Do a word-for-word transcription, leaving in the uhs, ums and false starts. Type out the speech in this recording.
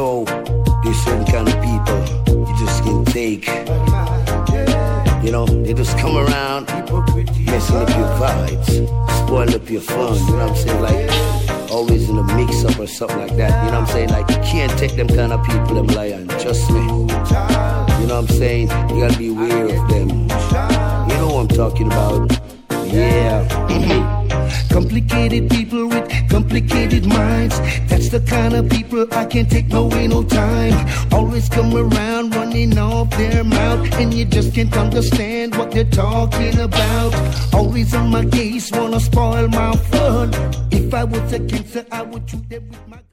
know there's certain kind of people you just can't take. You know, they just come around, messing up your vibes, spoil up your fun, you know what I'm saying? Like, always in a mix-up or something like that, you know what I'm saying? Like, you can't take them kind of people, them lion, trust me. You know what I'm saying? You gotta be aware of them. You know what I'm talking about. Yeah. Complicated people with complicated minds. That's the kind of people I can't take no way, no time. Always come around running off their mouth, and you just can't understand what they're talking about. Always on my case, wanna spoil my fun. If I was a gangster, I would shoot them with my